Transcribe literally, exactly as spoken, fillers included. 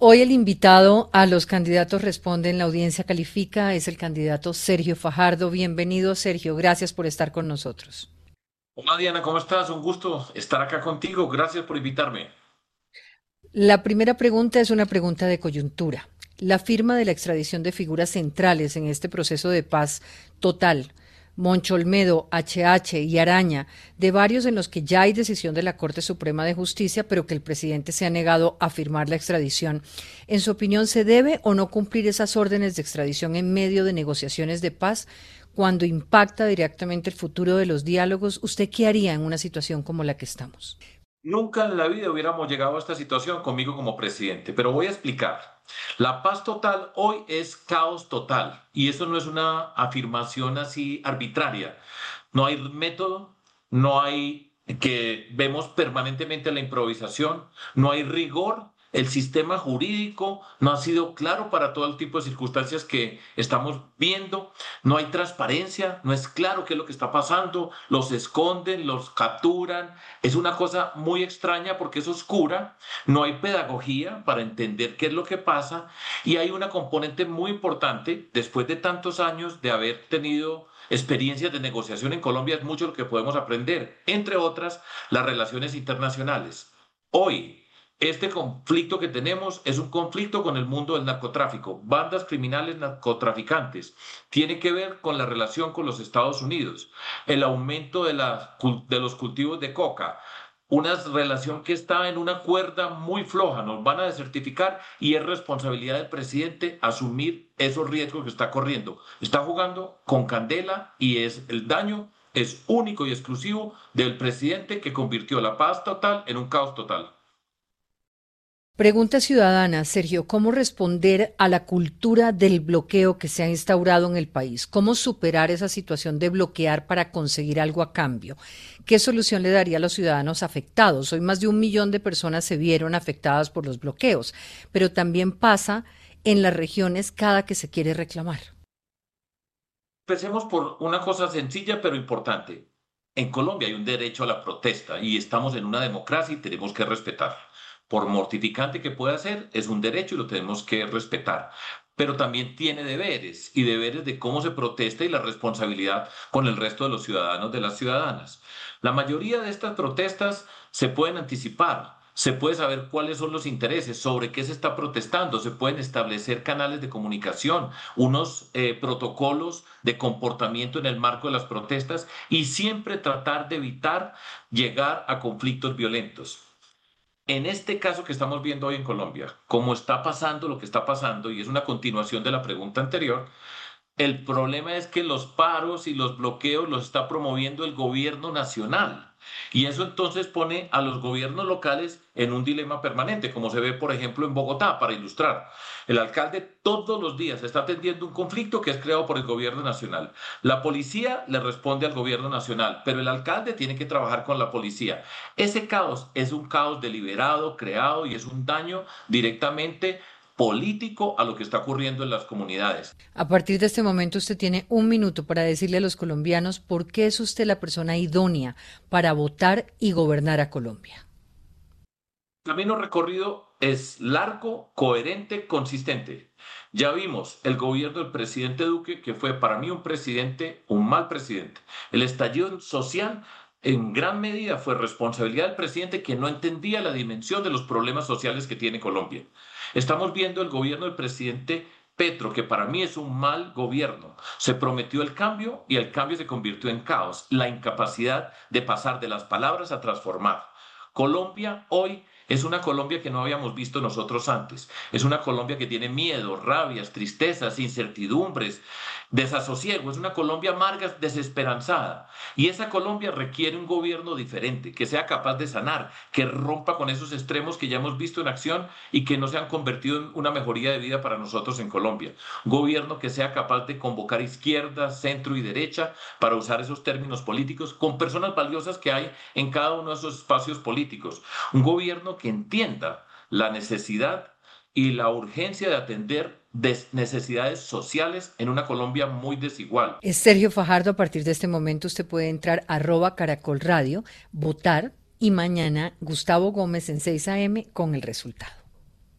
Hoy el invitado a los candidatos responde en la audiencia califica es el candidato Sergio Fajardo. Bienvenido, Sergio. Gracias por estar con nosotros. Hola Diana, ¿cómo estás? Un gusto estar acá contigo. Gracias por invitarme. La primera pregunta es una pregunta de coyuntura. La firma de la extradición de figuras centrales en este proceso de paz total, Moncho Olmedo, H H y Araña, de varios en los que ya hay decisión de la Corte Suprema de Justicia, pero que el presidente se ha negado a firmar la extradición. En su opinión, ¿se debe o no cumplir esas órdenes de extradición en medio de negociaciones de paz cuando impacta directamente el futuro de los diálogos? ¿Usted qué haría en una situación como la que estamos? Nunca en la vida hubiéramos llegado a esta situación conmigo como presidente, pero voy a explicar. La paz total hoy es caos total y eso no es una afirmación así arbitraria. No hay método, no hay que vemos permanentemente la improvisación, no hay rigor. El sistema jurídico no ha sido claro para todo el tipo de circunstancias que estamos viendo. No hay transparencia, no es claro qué es lo que está pasando. Los esconden, los capturan. Es una cosa muy extraña porque es oscura. No hay pedagogía para entender qué es lo que pasa. Y hay una componente muy importante, después de tantos años de haber tenido experiencias de negociación en Colombia, es mucho lo que podemos aprender, entre otras, las relaciones internacionales. Hoy, este conflicto que tenemos es un conflicto con el mundo del narcotráfico, bandas criminales narcotraficantes. Tiene que ver con la relación con los Estados Unidos, el aumento de, la, de los cultivos de coca, una relación que está en una cuerda muy floja, nos van a desertificar y es responsabilidad del presidente asumir esos riesgos que está corriendo. Está jugando con candela y es el daño es único y exclusivo del presidente que convirtió la paz total en un caos total. Pregunta ciudadana, Sergio, ¿cómo responder a la cultura del bloqueo que se ha instaurado en el país? ¿Cómo superar esa situación de bloquear para conseguir algo a cambio? ¿Qué solución le daría a los ciudadanos afectados? Hoy más de un millón de personas se vieron afectadas por los bloqueos, pero también pasa en las regiones cada que se quiere reclamar. Empecemos por una cosa sencilla pero importante. En Colombia hay un derecho a la protesta y estamos en una democracia y tenemos que respetar. Por mortificante que pueda ser, es un derecho y lo tenemos que respetar. Pero también tiene deberes y deberes de cómo se protesta y la responsabilidad con el resto de los ciudadanos, de las ciudadanas. La mayoría de estas protestas se pueden anticipar. Se puede saber cuáles son los intereses, sobre qué se está protestando, se pueden establecer canales de comunicación, unos eh, protocolos de comportamiento en el marco de las protestas y siempre tratar de evitar llegar a conflictos violentos. En este caso que estamos viendo hoy en Colombia, como está pasando lo que está pasando, y es una continuación de la pregunta anterior, el problema es que los paros y los bloqueos los está promoviendo el gobierno nacional. Y eso entonces pone a los gobiernos locales en un dilema permanente, como se ve, por ejemplo, en Bogotá, para ilustrar. El alcalde todos los días está atendiendo un conflicto que es creado por el gobierno nacional. La policía le responde al gobierno nacional, pero el alcalde tiene que trabajar con la policía. Ese caos es un caos deliberado, creado y es un daño directamente político a lo que está ocurriendo en las comunidades. A partir de este momento usted tiene un minuto para decirle a los colombianos por qué es usted la persona idónea para votar y gobernar a Colombia. El camino recorrido es largo, coherente, consistente. Ya vimos el gobierno del presidente Duque, que fue para mí un presidente, un mal presidente. El estallido social en gran medida fue responsabilidad del presidente que no entendía la dimensión de los problemas sociales que tiene Colombia. Estamos viendo el gobierno del presidente Petro, que para mí es un mal gobierno. Se prometió el cambio y el cambio se convirtió en caos, la incapacidad de pasar de las palabras a transformar. Colombia hoy es una Colombia que no habíamos visto nosotros antes. Es una Colombia que tiene miedo, rabias, tristezas, incertidumbres, desasosiego. Es una Colombia amarga, desesperanzada. Y esa Colombia requiere un gobierno diferente, que sea capaz de sanar, que rompa con esos extremos que ya hemos visto en acción y que no se han convertido en una mejoría de vida para nosotros en Colombia. Un gobierno que sea capaz de convocar izquierda, centro y derecha para usar esos términos políticos con personas valiosas que hay en cada uno de esos espacios políticos. Un gobierno que entienda la necesidad y la urgencia de atender necesidades sociales en una Colombia muy desigual. Es Sergio Fajardo, a partir de este momento usted puede entrar a arroba Caracol Radio, votar y mañana Gustavo Gómez en seis a m con el resultado.